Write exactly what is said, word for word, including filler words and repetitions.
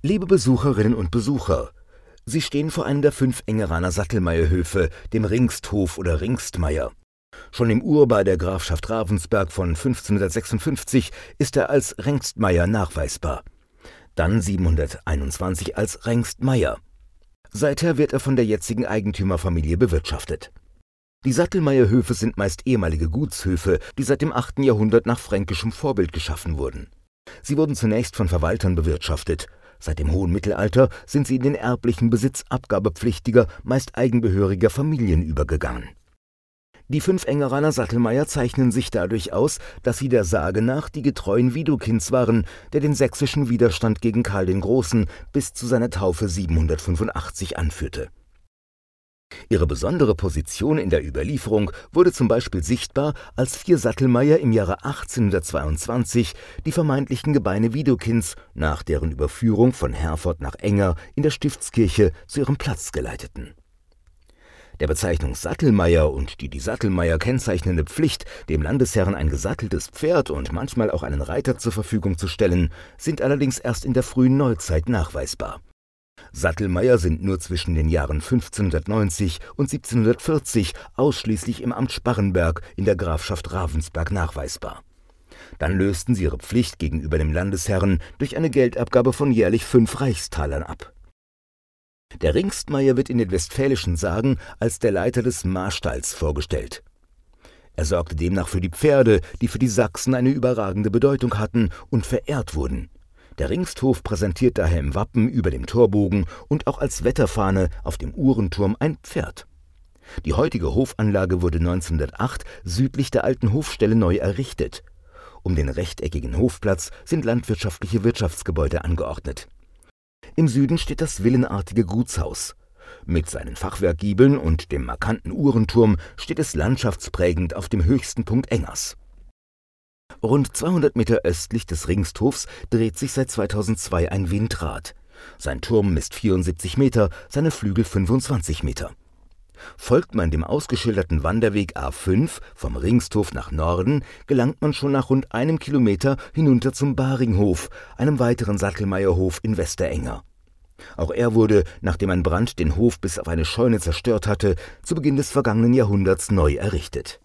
Liebe Besucherinnen und Besucher, Sie stehen vor einem der fünf Engeraner Sattelmeierhöfe, dem Ringsthof oder Ringstmeier. Schon im Urbau der Grafschaft Ravensberg von fünfzehnhundertsechsundfünfzig ist er als Rengstmeier nachweisbar. Dann siebenhunderteinundzwanzig als Rengstmeier. Seither wird er von der jetzigen Eigentümerfamilie bewirtschaftet. Die Sattelmeierhöfe sind meist ehemalige Gutshöfe, die seit dem achten Jahrhundert nach fränkischem Vorbild geschaffen wurden. Sie wurden zunächst von Verwaltern bewirtschaftet. Seit dem hohen Mittelalter sind sie in den erblichen Besitz abgabepflichtiger, meist eigenbehöriger Familien übergegangen. Die fünf Engeraner Sattelmeier zeichnen sich dadurch aus, dass sie der Sage nach die getreuen Widukinds waren, der den sächsischen Widerstand gegen Karl den Großen bis zu seiner Taufe siebenhundertfünfundachtzig anführte. Ihre besondere Position in der Überlieferung wurde zum Beispiel sichtbar, als vier Sattelmeier im Jahre achtzehnhundertzweiundzwanzig die vermeintlichen Gebeine Widukinds nach deren Überführung von Herford nach Enger in der Stiftskirche zu ihrem Platz geleiteten. Der Bezeichnung Sattelmeier und die die Sattelmeier kennzeichnende Pflicht, dem Landesherrn ein gesatteltes Pferd und manchmal auch einen Reiter zur Verfügung zu stellen, sind allerdings erst in der frühen Neuzeit nachweisbar. Sattelmeier sind nur zwischen den Jahren fünfzehnhundertneunzig und siebzehnhundertvierzig ausschließlich im Amt Sparrenberg in der Grafschaft Ravensberg nachweisbar. Dann lösten sie ihre Pflicht gegenüber dem Landesherrn durch eine Geldabgabe von jährlich fünf Reichstalern ab. Der Ringstmeier wird in den westfälischen Sagen als der Leiter des Mahrstalls vorgestellt. Er sorgte demnach für die Pferde, die für die Sachsen eine überragende Bedeutung hatten und verehrt wurden. Der Ringsthof präsentiert daher im Wappen über dem Torbogen und auch als Wetterfahne auf dem Uhrenturm ein Pferd. Die heutige Hofanlage wurde neunzehnhundertacht südlich der alten Hofstelle neu errichtet. Um den rechteckigen Hofplatz sind landwirtschaftliche Wirtschaftsgebäude angeordnet. Im Süden steht das villenartige Gutshaus. Mit seinen Fachwerkgiebeln und dem markanten Uhrenturm steht es landschaftsprägend auf dem höchsten Punkt Engers. Rund zweihundert Meter östlich des Ringsthofs dreht sich seit zweitausendzwei ein Windrad. Sein Turm misst vierundsiebzig Meter, seine Flügel fünfundzwanzig Meter. Folgt man dem ausgeschilderten Wanderweg A fünf vom Ringsthof nach Norden, gelangt man schon nach rund einem Kilometer hinunter zum Baringhof, einem weiteren Sattelmeierhof in Westerenger. Auch er wurde, nachdem ein Brand den Hof bis auf eine Scheune zerstört hatte, zu Beginn des vergangenen Jahrhunderts neu errichtet.